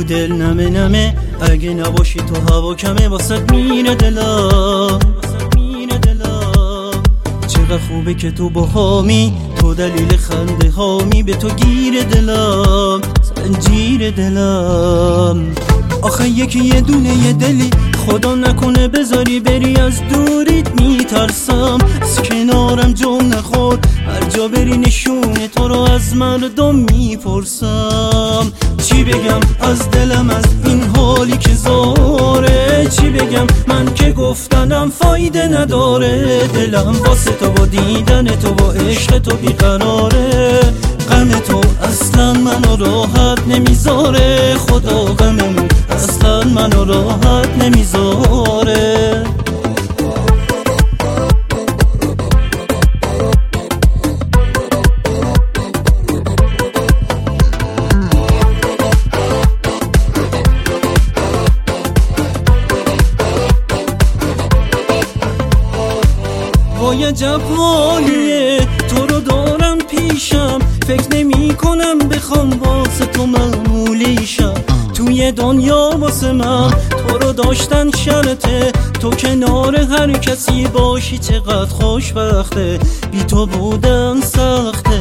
تو دل نمه نمه، اگه نباشی تو هوا کمه، واسه میره دلم. چقدر خوبه که تو باهامی، تو دلیل خنده هامی، به تو گیر دلم، زنجیر دلم. آخه یکی یه دونه یه دلی، خدا نکنه بذاری بری، از دوریت میترسم، از کنارم جون نخور، هر جا بری نشونه تو رو از مردم میپرسم. چی بگم از دلم، از این حالی که زاره، چی بگم من که گفتنم فایده نداره، دلم واسه تو با دیدن تو با عشق تو بیقراره، غم تو اصلا منو راحت نمیذاره، خدا غممون اصلا منو راحت نمیذاره. وای عجب حالیه، تو رو دارم پیشم، فکر نمی کنم بخوام واسه تو معمولیشم، توی دنیا واسه من تو رو داشتن شرطه، تو کنار هر کسی باشی چقدر خوشبخته، بی تو بودن سخته.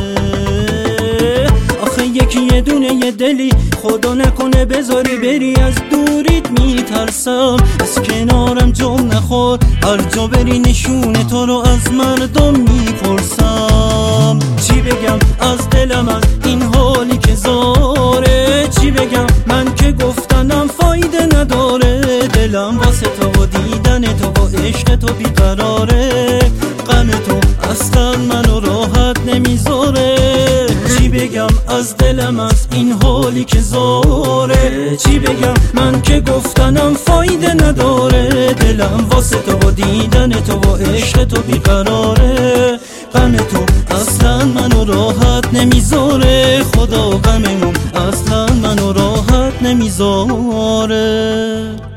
آخه یکی یه دونه یه دلی، خدا نکنه بذاری بری، از دوریت میترسم، از کنارم جم نخور، هر جا بری نشونه تو رو از مردم میپرسم. چی بگم از دلم، از این حالی که زاره، چی بگم من که گفتنم فایده نداره، دلم واسه تو با دیدن تو با عشق تو بیقراره، غم تو اصلا منو راحت نمیذاره. چی بگم از دلم، از این حالی که زاره، چی بگم من که گفتنم فایده نداره، دلم واسه تو با دیدن تو با عشق تو بیقراره، غم تو اصلا منو راحت نمیذاره، خدا غممون اصلا منو راحت نمیذاره.